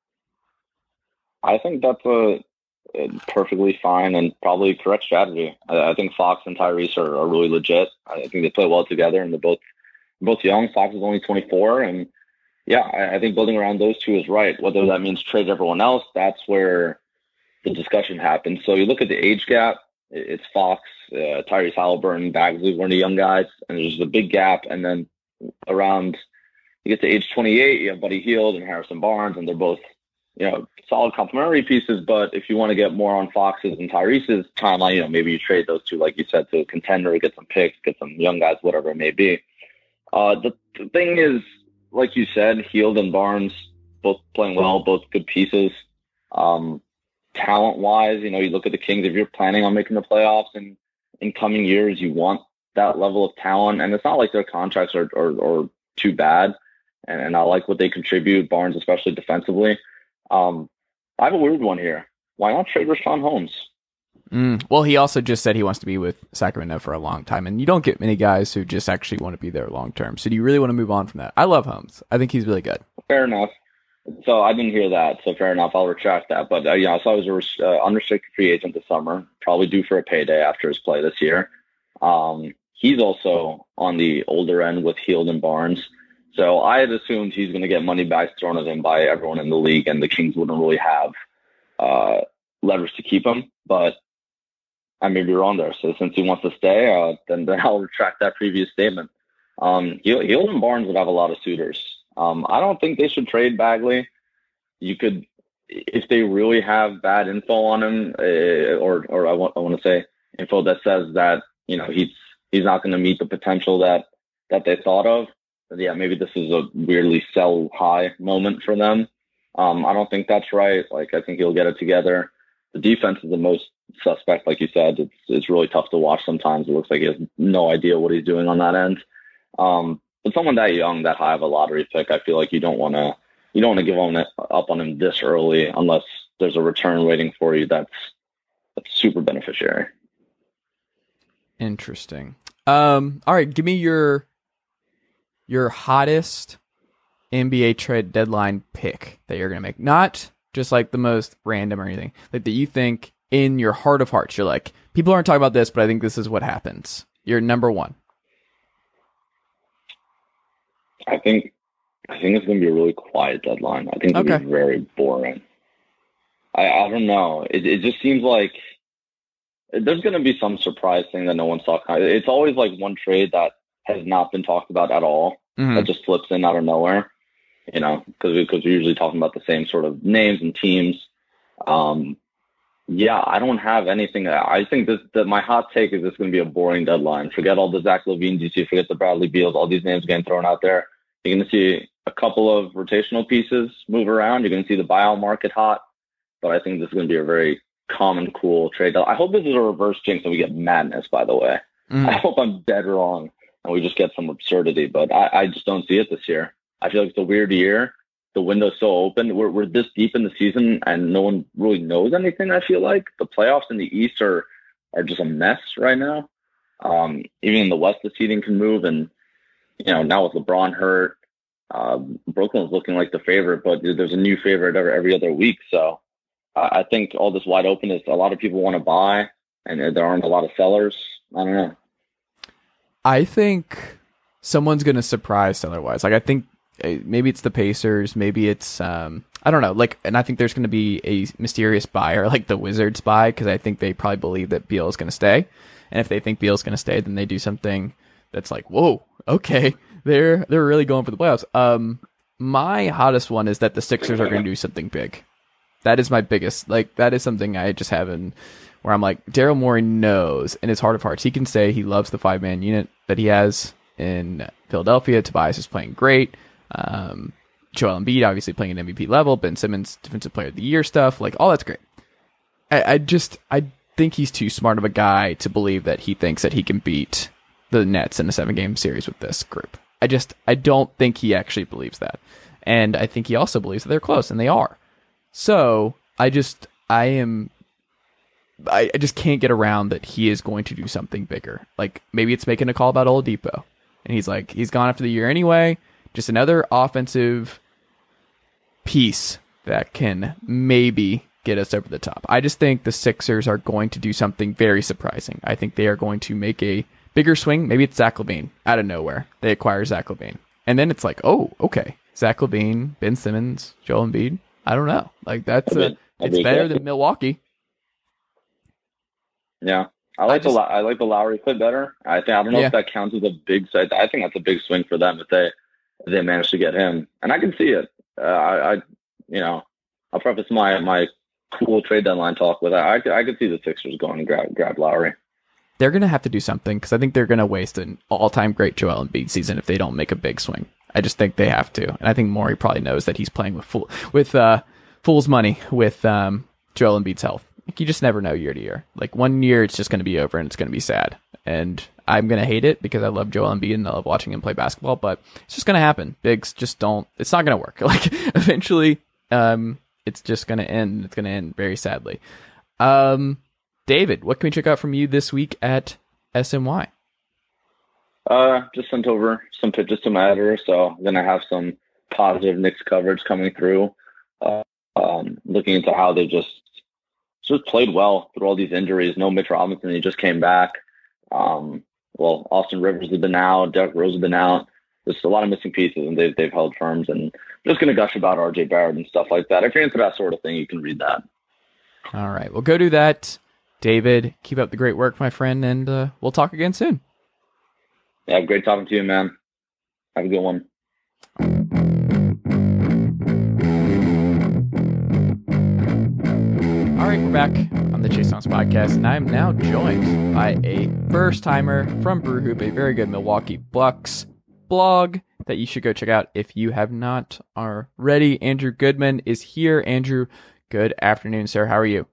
I think that's a, a perfectly fine and probably correct strategy. I, I think Fox and Tyrese are, are really legit. I think they play well together, and they're both both young. Fox is only twenty-four, and yeah, I, I think building around those two is right. Whether that means trade everyone else, that's where the discussion happens. So you look at the age gap. It's Fox, uh, Tyrese Halliburton, Bagley, one of the young guys, and there's a big gap. And then around you get to age twenty-eight, you have Buddy Hield and Harrison Barnes, and they're both, you know, solid complementary pieces. But if you want to get more on Fox's and Tyrese's timeline, you know, maybe you trade those two, like you said, to a contender, get some picks, get some young guys, whatever it may be. Uh, the, the thing is, like you said, Hield and Barnes both playing well, both good pieces. Um, talent-wise, you know, you look at the Kings, if you're planning on making the playoffs in, in coming years, you want that level of talent. And it's not like their contracts are, are, are too bad. And, and I like what they contribute, Barnes, especially defensively. Um, I have a weird one here. Why not trade Richaun Holmes? Mm, well, he also just said he wants to be with Sacramento for a long time, and you don't get many guys who just actually want to be there long term. So do you really want to move on from that? I love Holmes. I think he's really good. Fair enough. So I didn't hear that. So fair enough. I'll retract that. But, uh, you know, so I was an uh, unrestricted free agent this summer, probably due for a payday after his play this year. Um, he's also on the older end with Hield and Barnes. So I had assumed he's going to get money back thrown at him by everyone in the league, and the Kings wouldn't really have uh, leverage to keep him. But I may be wrong there. So since he wants to stay, uh, then, then I'll retract that previous statement. Um, Hield and Barnes would have a lot of suitors. Um, I don't think they should trade Bagley. You could, if they really have bad info on him, uh, or or I want I want to say info that says that, you know, he's he's not going to meet the potential that that they thought of. But yeah, maybe this is a weirdly sell high moment for them. Um, I don't think that's right. Like, I think he'll get it together. The defense is the most suspect, like you said. It's it's really tough to watch sometimes. It looks like he has no idea what he's doing on that end. Um, but someone that young, that high of a lottery pick, I feel like you don't want to you don't want to give on it, up on him this early unless there's a return waiting for you that's that's super beneficiary. Interesting. Um, all right, give me your your hottest N B A trade deadline pick that you're gonna make. Not just like the most random or anything, like that you think in your heart of hearts you're like, people aren't talking about this, but I think this is what happens. You're number one. I think I think it's going to be a really quiet deadline. I think it's okay. going to be very boring. I, I don't know. It it just seems like there's going to be some surprise thing that no one's talking about. It's always like one trade that has not been talked about at all, mm-hmm. that just slips in out of nowhere, you know, because we, cause we're usually talking about the same sort of names and teams. Um, yeah, I don't have anything. I think this, that my hot take is it's going to be a boring deadline. Forget all the Zach LaVine D C, forget the Bradley Beals, all these names getting thrown out there. You're going to see a couple of rotational pieces move around. You're going to see the buyout market hot, but I think this is going to be a very common, cool trade. I hope this is a reverse jinx and we get madness, by the way. Mm. I hope I'm dead wrong and we just get some absurdity, but I, I just don't see it this year. I feel like it's a weird year. The window's so open. We're, we're this deep in the season and no one really knows anything, I feel like. The playoffs in the East are, are just a mess right now. Um, even in the West, the seeding can move, and you know, now with LeBron hurt, uh, Brooklyn's looking like the favorite, but there's a new favorite every, every other week. So uh, I think all this wide open is a lot of people want to buy, and there aren't a lot of sellers. I don't know. I think someone's going to surprise seller-wise. Like, I think maybe it's the Pacers, maybe it's, um, I don't know. Like, and I think there's going to be a mysterious buyer, like the Wizards buy, because I think they probably believe that Beal is going to stay. And if they think Beal's going to stay, then they do something that's like, whoa, okay, they're they're really going for the playoffs. Um, my hottest one is that the Sixers are going to do something big. That is my biggest, like, that is something I just have in where I'm like, Daryl Morey knows in his heart of hearts, he can say he loves the five man unit that he has in Philadelphia. Tobias is playing great. Um, Joel Embiid obviously playing at M V P level. Ben Simmons defensive player of the year stuff, like all that's great. I, I just I think he's too smart of a guy to believe that he thinks that he can beat the Nets in a seven game series with this group. I just, I don't think he actually believes that. And I think he also believes that they're close, and they are. So I just, I am, I, I just can't get around that he is going to do something bigger. Like maybe it's making a call about Oladipo, and he's like, he's gone after the year anyway. Just another offensive piece that can maybe get us over the top. I just think the Sixers are going to do something very surprising. I think they are going to make a bigger swing. Maybe it's Zach LaVine out of nowhere. They acquire Zach LaVine. And then it's like, oh, okay. Zach LaVine, Ben Simmons, Joel Embiid. I don't know. Like that's a, it's better than Milwaukee. Yeah. I like I just, the I like the Lowry fit better. I think I don't know yeah. if that counts as a big side. I think that's a big swing for them if they if they manage to get him. And I can see it. Uh, I, I you know, I'll preface my my cool trade deadline talk with I I could, I could see the Sixers going and grab grab Lowry. They're going to have to do something because I think they're going to waste an all-time great Joel Embiid season if they don't make a big swing. I just think they have to. And I think Morey probably knows that he's playing with fool, with uh, fool's money with um, Joel Embiid's health. Like, you just never know year to year. Like one year it's just going to be over and it's going to be sad. And I'm going to hate it because I love Joel Embiid and I love watching him play basketball, but it's just going to happen. Bigs just don't, it's not going to work. Like eventually um, it's just going to end. It's going to end very sadly. Um, David, what can we check out from you this week at S M Y? Uh, just sent over some pitches to my editor, so I'm gonna have some positive Knicks coverage coming through. Uh, um, looking into how they just just played well through all these injuries. No Mitch Robinson, he just came back. Um, well, Austin Rivers has been out. Derrick Rose has been out. There's a lot of missing pieces, and they've they've held firms. And I'm just going to gush about R J Barrett and stuff like that. If you're into that sort of thing, you can read that. All right, well, go do that, David. Keep up the great work, my friend, and uh, we'll talk again soon. Yeah, great talking to you, man. Have a good one. All right, we're back on the Chase Thomas podcast, and I'm now joined by a first-timer from BrewHoop, a very good Milwaukee Bucks blog that you should go check out if you have not already. Andrew Goodman is here. Andrew, good afternoon, sir. How are you?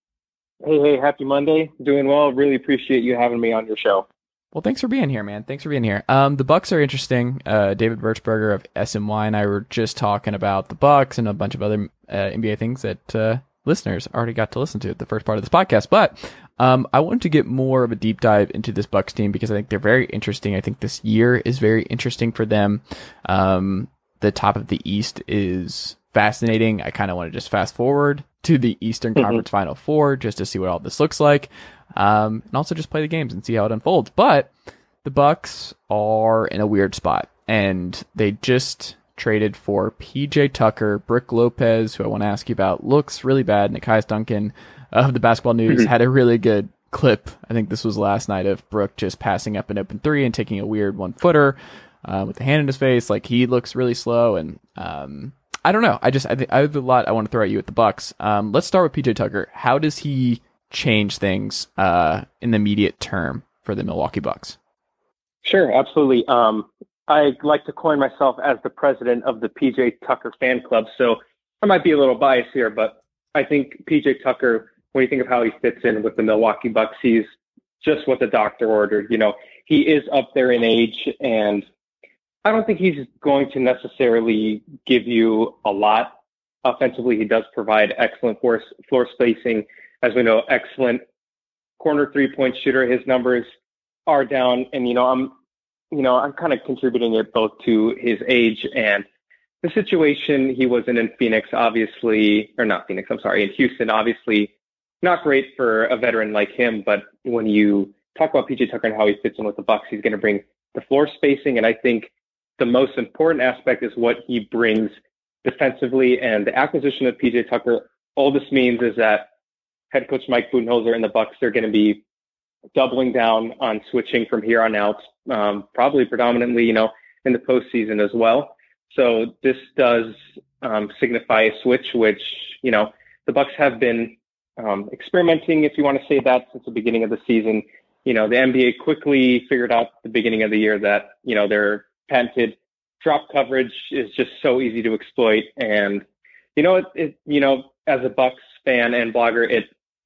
Hey, hey, happy Monday. Doing well. Really appreciate you having me on your show. Well, thanks for being here, man. Thanks for being here. Um, the Bucks are interesting. Uh, David Birchberger of S M Y and I were just talking about the Bucks and a bunch of other uh, N B A things that uh, listeners already got to listen to at the first part of this podcast. But um, I wanted to get more of a deep dive into this Bucks team because I think they're very interesting. I think this year is very interesting for them. Um, the top of the East is fascinating. I kind of want to just fast forward to the Eastern mm-hmm. Conference Final Four just to see what all this looks like. Um, and also just play the games and see how it unfolds. But the Bucks are in a weird spot, and they just traded for P J Tucker. Brook Lopez, who I want to ask you about, looks really bad. Nekias Duncan of the Basketball News mm-hmm. had a really good clip. I think this was last night of Brook just passing up an open three and taking a weird one footer uh, with the hand in his face. Like, he looks really slow, and um, I don't know. I just I, th- I have a lot I want to throw at you at the Bucks. Um, let's start with P J Tucker. How does he change things uh, in the immediate term for the Milwaukee Bucks? Sure, absolutely. Um, I like to coin myself as the president of the P J Tucker fan club, so I might be a little biased here, but I think P J Tucker, when you think of how he fits in with the Milwaukee Bucks, he's just what the doctor ordered. You know, he is up there in age, and I don't think he's going to necessarily give you a lot. Offensively, he does provide excellent floor, floor spacing. As we know, excellent corner three-point shooter. His numbers are down, and you know, I'm, you know, I'm kind of contributing it both to his age and the situation he was in in Phoenix, obviously, or not Phoenix, I'm sorry, in Houston, obviously not great for a veteran like him. But when you talk about P J Tucker and how he fits in with the Bucks, he's going to bring the floor spacing, and I think the most important aspect is what he brings defensively. And the acquisition of P J Tucker, all this means is that head coach Mike Budenholzer and the Bucks are going to be doubling down on switching from here on out, um, probably predominantly, you know, in the postseason as well. So this does um, signify a switch, which, you know, the Bucks have been um, experimenting, if you want to say that, since the beginning of the season. You know, the N B A quickly figured out at the beginning of the year that, you know, their patented drop coverage is just so easy to exploit. And, you know, it, it you know, as a Bucks fan and blogger, it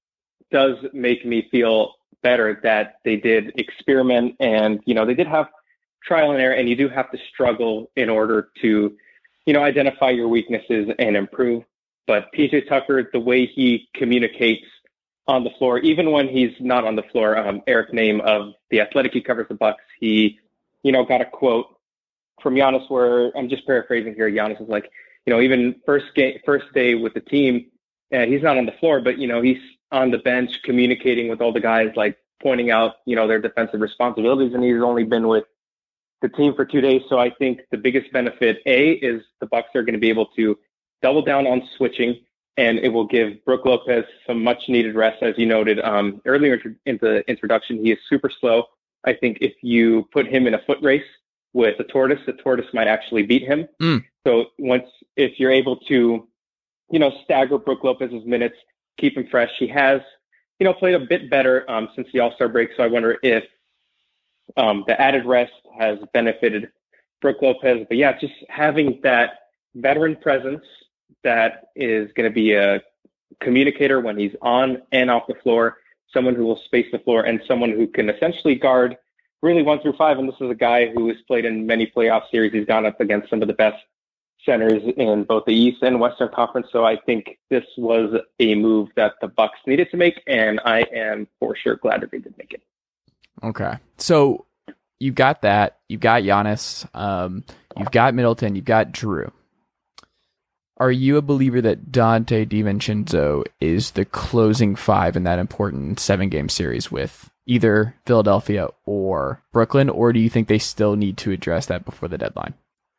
does make me feel better that they did experiment, and, you know, they did have trial and error, and you do have to struggle in order to, you know, identify your weaknesses and improve. But P J Tucker, the way he communicates on the floor, even when he's not on the floor, um, Eric Name of The Athletic, he covers the Bucks, he, you know, got a quote from Giannis where, I'm just paraphrasing here, Giannis is like, you know, even first game, first day with the team, uh, he's not on the floor, but, you know, he's on the bench communicating with all the guys, like pointing out, you know, their defensive responsibilities. And he's only been with the team for two days. So I think the biggest benefit, A, is the Bucks are going to be able to double down on switching, and it will give Brook Lopez some much needed rest. As you noted um, earlier in the introduction, he is super slow. I think if you put him in a foot race with a tortoise, the tortoise might actually beat him. Mm. So once, if you're able to, you know, stagger Brook Lopez's minutes, keep him fresh. He has, you know, played a bit better um, since the All-Star break. So I wonder if um, the added rest has benefited Brook Lopez. But yeah, just having that veteran presence that is going to be a communicator when he's on and off the floor, someone who will space the floor, and someone who can essentially guard really one through five. And this is a guy who has played in many playoff series. He's gone up against some of the best centers in both the East and Western Conference. So I think this was a move that the Bucks needed to make, and I am for sure glad that they did make it. Okay. So you've got that. You've got Giannis. Um, you've got Middleton. You've got Drew. are you a believer that Dante DiVincenzo is the closing five in that important seven-game series with either Philadelphia or Brooklyn, or do you think they still need to address that before the deadline?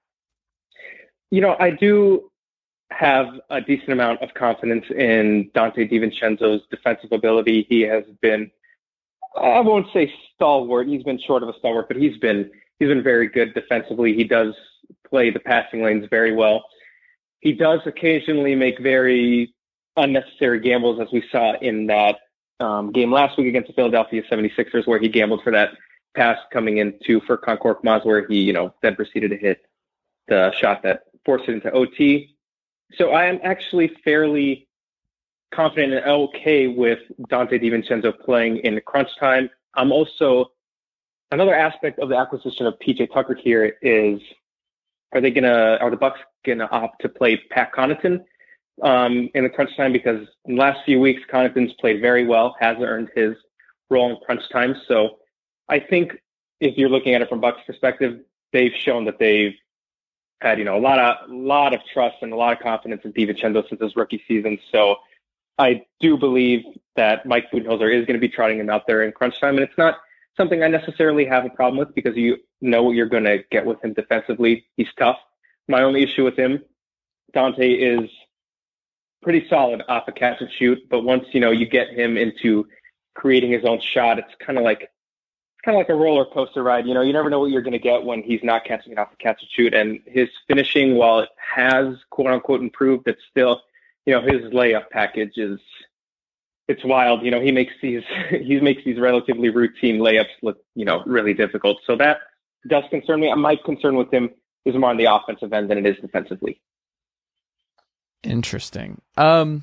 You know, I do have a decent amount of confidence in Dante DiVincenzo's defensive ability. He has been, I won't say stalwart, he's been short of a stalwart, but he's been he's been very good defensively. He does play the passing lanes very well. He does occasionally make very unnecessary gambles, as we saw in that um, game last week against the Philadelphia seventy-sixers, where he gambled for that pass coming into Furkan Korkmaz, where he, you know, then proceeded to hit the shot that forced it into O T. So I am actually fairly confident and okay with Dante DiVincenzo playing in crunch time. I'm also, another aspect of the acquisition of P J Tucker here is, are they gonna, are the Bucks gonna opt to play Pat Connaughton um, in the crunch time? Because in the last few weeks, Connaughton's played very well, has earned his role in crunch time. So I think if you're looking at it from Bucks perspective, they've shown that they've had, you know, a lot of, lot of trust and a lot of confidence in DiVincenzo since his rookie season. So I do believe that Mike Budenholzer is going to be trotting him out there in crunch time. And it's not something I necessarily have a problem with, because you know what you're going to get with him defensively. He's tough. My only issue with him, Dante, is pretty solid off a catch and shoot, but once, you know, you get him into creating his own shot, it's kind of like kind of like a roller coaster ride. You know, you never know what you're going to get when he's not catching it off the catch and shoot. And his finishing, while it has quote unquote improved, it's still, you know, his layup package is, it's wild. You know, he makes these, he makes these relatively routine layups look, you know, really difficult. So that does concern me. My concern with him is more on the offensive end than it is defensively. Interesting. Um,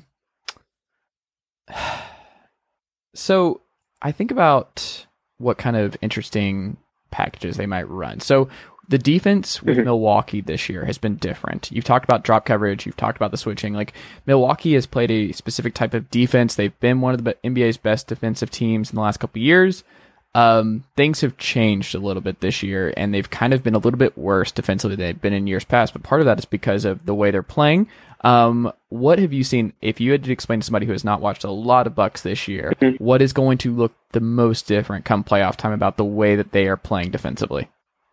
so I think about what kind of interesting packages they might run. So the defense with mm-hmm. Milwaukee this year has been different. You've talked about drop coverage. You've talked about the switching. Like, Milwaukee has played a specific type of defense. They've been one of the N B A's best defensive teams in the last couple of years. Um, things have changed a little bit this year, and they've kind of been a little bit worse defensively than they've been in years past. But part of that is because of the way they're playing. Um, what have you seen, if you had to explain to somebody who has not watched a lot of Bucks this year, mm-hmm. what is going to look the most different come playoff time about the way that they are playing defensively?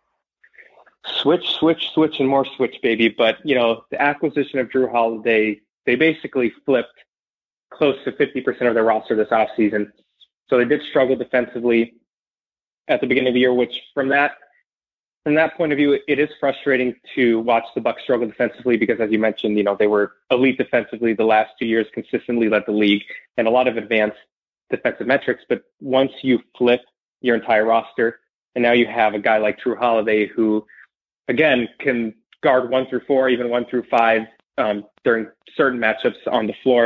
Switch, switch, switch, and more switch, baby. But, you know, the acquisition of Jrue Holiday, they basically flipped close to fifty percent of their roster this offseason. So they did struggle defensively at the beginning of the year, which from that from that point of view, it is frustrating to watch the Bucks struggle defensively because, as you mentioned, you know, they were elite defensively the last two years, consistently led the league, and a lot of advanced defensive metrics. But once you flip your entire roster, and now you have a guy like Jrue Holiday who, again, can guard one through four, even one through five um, during certain matchups on the floor,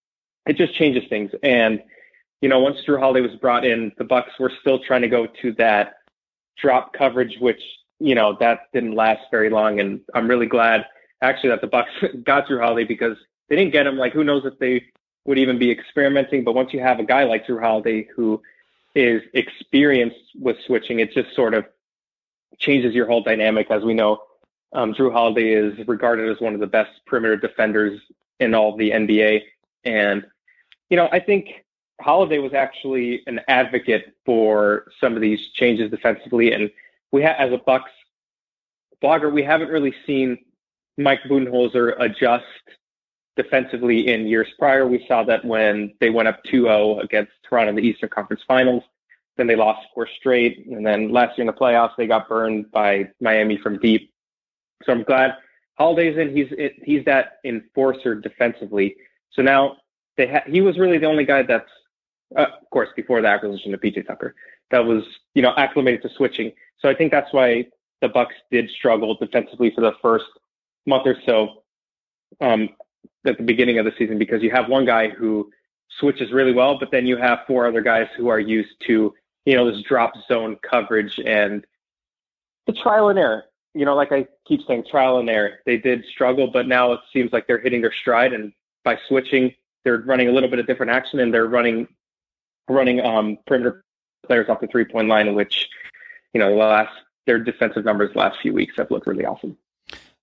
it just changes things. And, you know, once Jrue Holiday was brought in, the Bucks were still trying to go to that drop coverage, which, you know, that didn't last very long. And I'm really glad, actually, that the Bucks got Jrue Holiday, because they didn't get him. Like, who knows if they would even be experimenting. But once you have a guy like Jrue Holiday who is experienced with switching, it just sort of changes your whole dynamic. As we know, um, Jrue Holiday is regarded as one of the best perimeter defenders in all of the N B A. And, you know, I think Holiday was actually an advocate for some of these changes defensively. And we ha- as a Bucks blogger, we haven't really seen Mike Budenholzer adjust defensively in years prior. We saw that when they went up two oh against Toronto in the Eastern Conference Finals. Then they lost four straight. And then last year in the playoffs, they got burned by Miami from deep. So I'm glad Holiday's in. He's he's that enforcer defensively. So now they ha- he was really the only guy that's, uh, of course, before the acquisition of P J Tucker, that was, you know, acclimated to switching. So I think that's why the Bucks did struggle defensively for the first month or so um, at the beginning of the season, because you have one guy who switches really well, but then you have four other guys who are used to, you know, this drop zone coverage and the trial and error. You know, like I keep saying, trial and error. They did struggle, but now it seems like they're hitting their stride, and by switching, they're running a little bit of different action, and they're running running um, perimeter players off the three-point line, in which, you know, the last their defensive numbers the last few weeks have looked really awesome.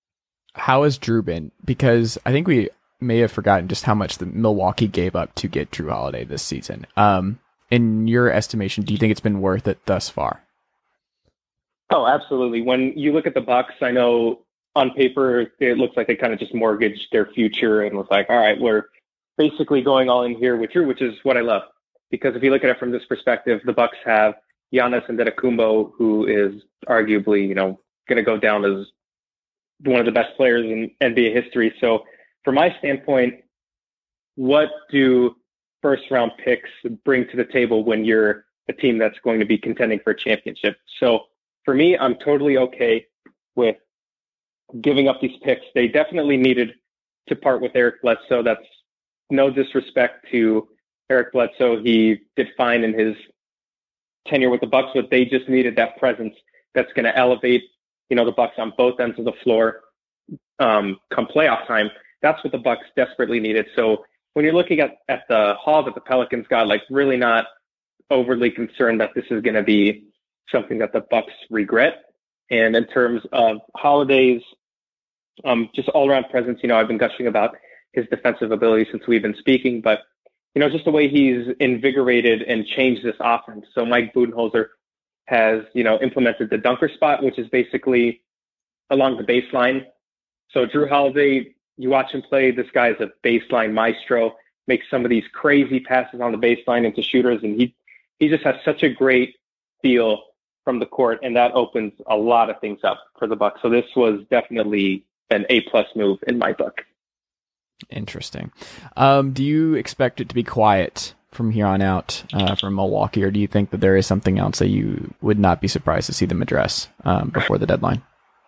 how has Drew been? Because I think we may have forgotten just how much the Milwaukee gave up to get Drew Holiday this season. Um, in your estimation, do you think it's been worth it thus far? Oh, absolutely. When you look at the Bucks, I know on paper it looks like they kind of just mortgaged their future and was like, all right, we're basically going all in here with Drew, which is what I love. Because if you look at it from this perspective, the Bucks have Giannis Antetokounmpo, who is arguably, you know, going to go down as one of the best players in N B A history. So from my standpoint, what do first round picks bring to the table when you're a team that's going to be contending for a championship? So for me, I'm totally okay with giving up these picks. They definitely needed to part with Eric Bledsoe. That's no disrespect to Eric Bledsoe. He did fine in his tenure with the Bucks, but they just needed that presence that's going to elevate, you know, the Bucks on both ends of the floor um, come playoff time. That's what the Bucks desperately needed. So when you're looking at, at the haul that the Pelicans got, like really not overly concerned that this is going to be something that the Bucks regret. And in terms of Holiday's um, just all-around presence, you know, I've been gushing about his defensive ability since we've been speaking, but, you know, just the way he's invigorated and changed this offense. So Mike Budenholzer has, you know, implemented the dunker spot, which is basically along the baseline. So Drew Holiday, you watch him play, this guy is a baseline maestro, makes some of these crazy passes on the baseline into shooters, and he he just has such a great feel from the court, and that opens a lot of things up for the Bucks. So this was definitely an A-plus move in my book. Interesting. Um, do you expect it to be quiet from here on out uh, from Milwaukee, or do you think that there is something else that you would not be surprised to see them address um, before the deadline?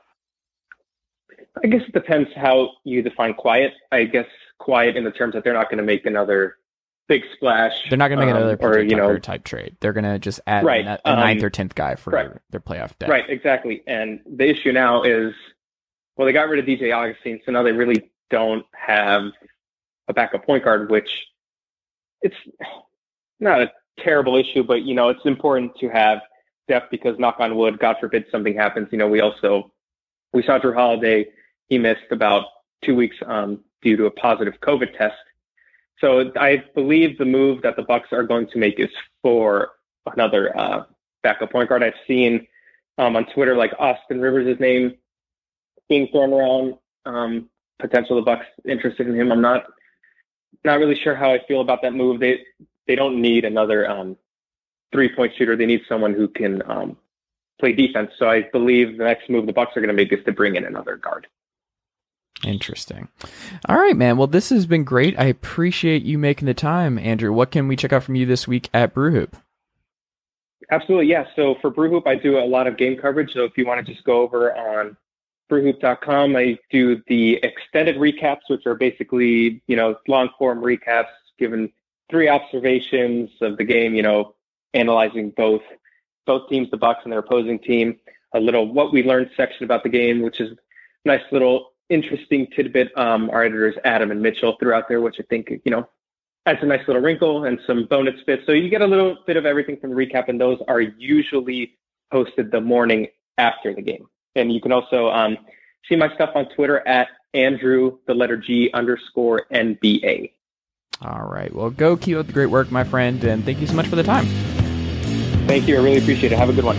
I guess it depends how you define quiet. I guess quiet in the terms that they're not going to make another big splash. They're not going to make um, another P J or, you Tucker know, type trade. They're going to just add right, a, a ninth um, or tenth guy for right. their playoff depth. Right, exactly. And the issue now is, well, they got rid of D J Augustine, so now they really don't have a backup point guard, which it's not a terrible issue, but, you know, it's important to have depth because, knock on wood, God forbid something happens. You know, we also, we saw Drew Holiday, he missed about two weeks um, due to a positive COVID test. So I believe the move that the Bucks are going to make is for another uh, backup point guard. I've seen um, on Twitter, like Austin Rivers' name being thrown around, um, potential the Bucks interested in him. I'm not not really sure how I feel about that move. They they don't need another um, three-point shooter. They need someone who can um, play defense. So I believe the next move the Bucks are going to make is to bring in another guard. Interesting. All right, man. Well, this has been great. I appreciate you making the time, Andrew. What can we check out from you this week at Brewhoop? Absolutely, yeah. So for Brewhoop, I do a lot of game coverage. So if you want to just go over on brewhoop dot com, I do the extended recaps, which are basically, you know, long-form recaps, given three observations of the game, you know, analyzing both both teams, the Bucks and their opposing team, a little what we learned section about the game, which is a nice little interesting tidbit. Um, our editors, Adam and Mitchell, threw out there, which I think, you know, adds a nice little wrinkle and some bonus bits. So you get a little bit of everything from the recap, and those are usually posted the morning after the game. And you can also um, see my stuff on Twitter at Andrew, the letter G underscore N B A. All right. Well, go keep up the great work, my friend, and thank you so much for the time. Thank you. I really appreciate it. Have a good one.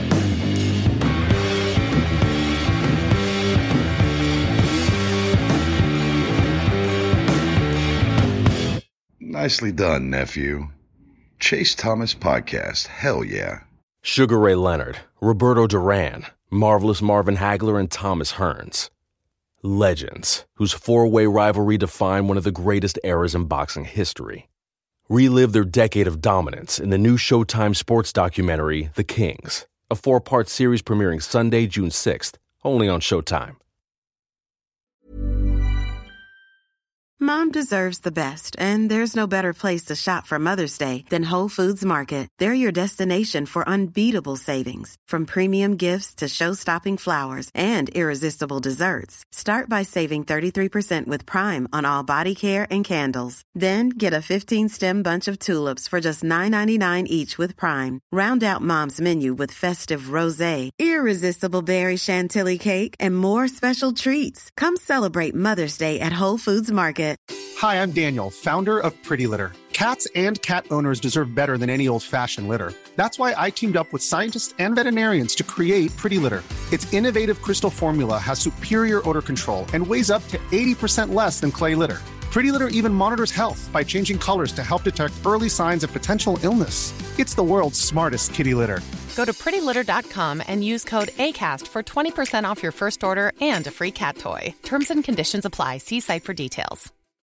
Nicely done, nephew. Chase Thomas Podcast. Hell yeah. Sugar Ray Leonard, Roberto Duran, Marvelous Marvin Hagler, and Thomas Hearns. Legends, whose four-way rivalry defined one of the greatest eras in boxing history. Relive their decade of dominance in the new Showtime sports documentary, The Kings, a four-part series premiering Sunday, June sixth, only on Showtime. Mom deserves the best, and there's no better place to shop for Mother's Day than Whole Foods Market. They're your destination for unbeatable savings, from premium gifts to show-stopping flowers and irresistible desserts. Start by saving thirty-three percent with Prime on all body care and candles. Then get a fifteen-stem bunch of tulips for just nine ninety-nine each with Prime. Round out Mom's menu with festive rosé, irresistible berry chantilly cake, and more special treats. Come celebrate Mother's Day at Whole Foods Market. Hi, I'm Daniel, founder of Pretty Litter. Cats and cat owners deserve better than any old-fashioned litter. That's why I teamed up with scientists and veterinarians to create Pretty Litter. Its innovative crystal formula has superior odor control and weighs up to eighty percent less than clay litter. Pretty Litter even monitors health by changing colors to help detect early signs of potential illness. It's the world's smartest kitty litter. Go to pretty litter dot com and use code ACAST for twenty percent off your first order and a free cat toy. Terms and conditions apply. See site for details.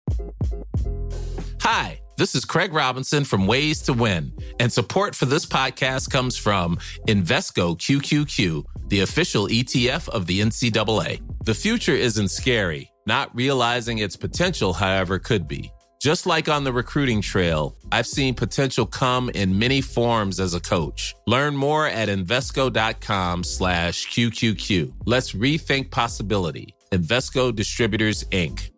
Hi, this is Craig Robinson from Ways to Win, and support for this podcast comes from Invesco Q Q Q, the official E T F of the N C double A. The future isn't scary. Not realizing its potential, however, could be. Just like on the recruiting trail, I've seen potential come in many forms as a coach. Learn more at Invesco.com slash QQQ. Let's rethink possibility. Invesco Distributors, Incorporated.